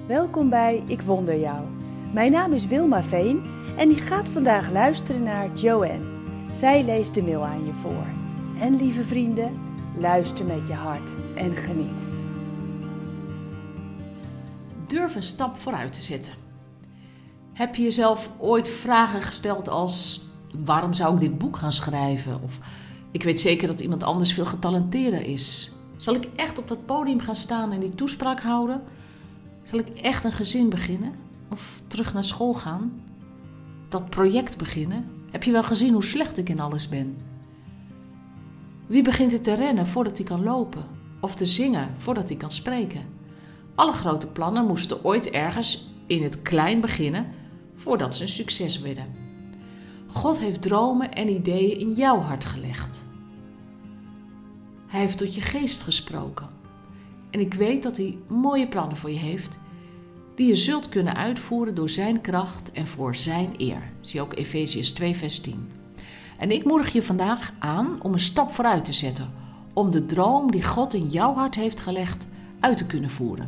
welkom bij Ik Wonder Jou. Mijn naam is Wilma Veen en ik ga vandaag luisteren naar Joanne. Zij leest de mail aan je voor. En lieve vrienden, luister met je hart en geniet. Durf een stap vooruit te zetten. Heb je jezelf ooit vragen gesteld als: waarom zou ik dit boek gaan schrijven? Of ik weet zeker dat iemand anders veel getalenteerder is. Zal ik echt op dat podium gaan staan en die toespraak houden? Zal ik echt een gezin beginnen? Of terug naar school gaan? Dat project beginnen? Heb je wel gezien hoe slecht ik in alles ben? Wie begint er te rennen voordat hij kan lopen? Of te zingen voordat hij kan spreken? Alle grote plannen moesten ooit ergens in het klein beginnen voordat ze een succes werden. God heeft dromen en ideeën in jouw hart gelegd. Hij heeft tot je geest gesproken. En ik weet dat hij mooie plannen voor je heeft, die je zult kunnen uitvoeren door zijn kracht en voor zijn eer. Zie ook Efeziërs 2 vers 10. En ik moedig je vandaag aan om een stap vooruit te zetten, om de droom die God in jouw hart heeft gelegd uit te kunnen voeren.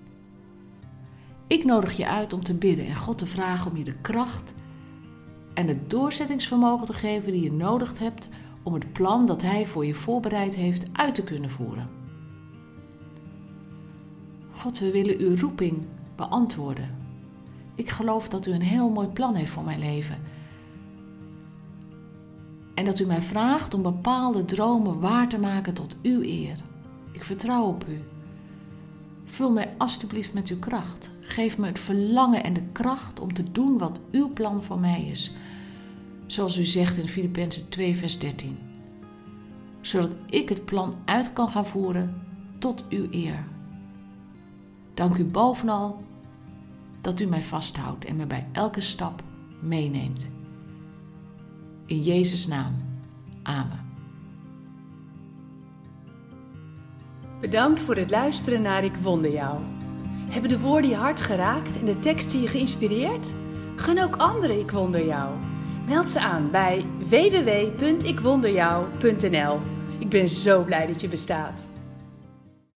Ik nodig je uit om te bidden en God te vragen om je de kracht en het doorzettingsvermogen te geven die je nodig hebt om het plan dat Hij voor je voorbereid heeft uit te kunnen voeren. God, we willen uw roeping beantwoorden. Ik geloof dat u een heel mooi plan heeft voor mijn leven. En dat u mij vraagt om bepaalde dromen waar te maken tot uw eer. Ik vertrouw op u. Vul mij alstublieft met uw kracht. Geef me het verlangen en de kracht om te doen wat uw plan voor mij is. Zoals u zegt in Filippenzen 2 vers 13. Zodat ik het plan uit kan gaan voeren tot uw eer. Dank u bovenal dat u mij vasthoudt en me bij elke stap meeneemt. In Jezus' naam. Amen. Bedankt voor het luisteren naar Ik Wonder Jou. Hebben de woorden je hart geraakt en de teksten je geïnspireerd? Gun ook anderen Ik Wonder Jou. Meld ze aan bij www.ikwonderjou.nl. Ik ben zo blij dat je bestaat.